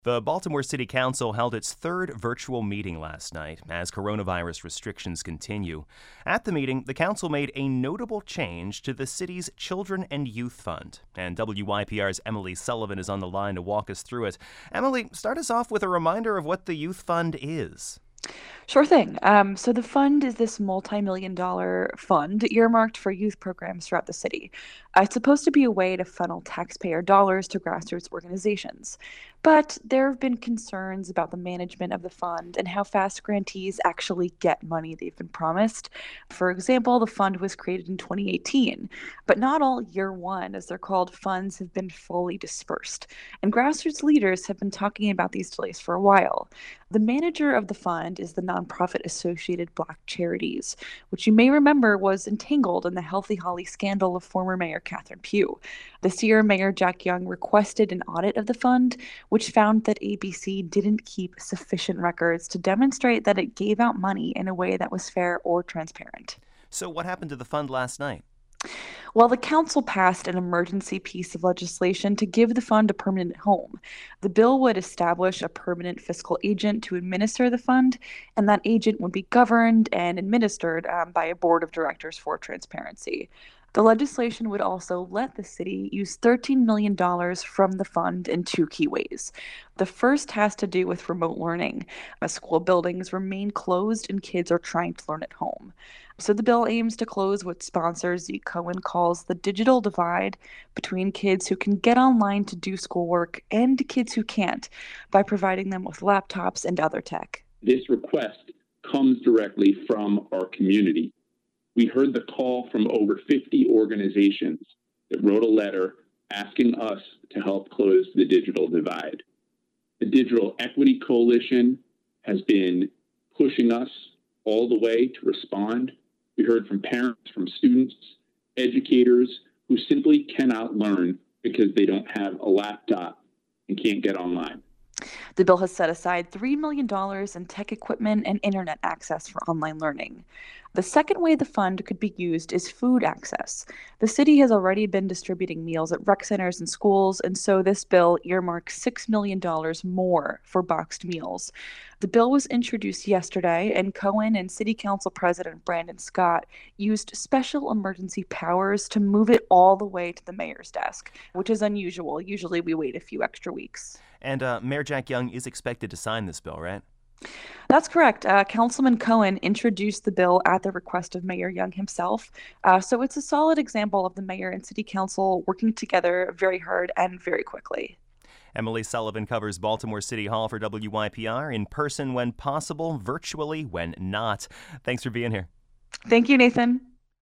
The Baltimore City Council held its third virtual meeting last night as coronavirus restrictions continue. At the meeting, the council made a notable change to the city's Children and Youth Fund. And WYPR's Emily Sullivan is on the line to walk us through it. Emily, start us off with a reminder of what the Youth Fund is. Sure thing. So the fund is this multi-million-dollar fund earmarked for youth programs throughout the city. It's supposed to be a way to funnel taxpayer dollars to grassroots organizations. But there have been concerns about the management of the fund and how fast grantees actually get money they've been promised. For example, the fund was created in 2018, but not all year one, as they're called, funds have been fully dispersed. And grassroots leaders have been talking about these delays for a while. The manager of the fund is the nonprofit Associated Black Charities, which you may remember was entangled in the Healthy Holly scandal of former Mayor Catherine Pugh. This year, Mayor Jack Young requested an audit of the fund, which found that ABC didn't keep sufficient records to demonstrate that it gave out money in a way that was fair or transparent. So, what happened to the fund last night? Well, the council passed an emergency piece of legislation to give the fund a permanent home. The bill would establish a permanent fiscal agent to administer the fund, and that agent would be governed and administered by a board of directors for transparency. The legislation would also let the city use $13 million from the fund in two key ways. The first has to do with remote learning, as school buildings remain closed and kids are trying to learn at home. So the bill aims to close what sponsor Zeke Cohen calls the digital divide between kids who can get online to do schoolwork and kids who can't by providing them with laptops and other tech. This request comes directly from our community. We heard the call from over 50 organizations that wrote a letter asking us to help close the digital divide. The Digital Equity Coalition has been pushing us all the way to respond. We heard from parents, from students, educators who simply cannot learn because they don't have a laptop and can't get online. The bill has set aside $3 million in tech equipment and internet access for online learning. The second way the fund could be used is food access. The city has already been distributing meals at rec centers and schools, and so this bill earmarks $6 million more for boxed meals. The bill was introduced yesterday, and Cohen and City Council President Brandon Scott used special emergency powers to move it all the way to the mayor's desk, which is unusual. Usually we wait a few extra weeks. And Mayor Jack Young is expected to sign this bill, right? That's correct. Councilman Cohen introduced the bill at the request of Mayor Young himself. So it's a solid example of the mayor and city council working together very hard and very quickly. Emily Sullivan covers Baltimore City Hall for WYPR, in person when possible, virtually when not. Thanks for being here. Thank you, Nathan.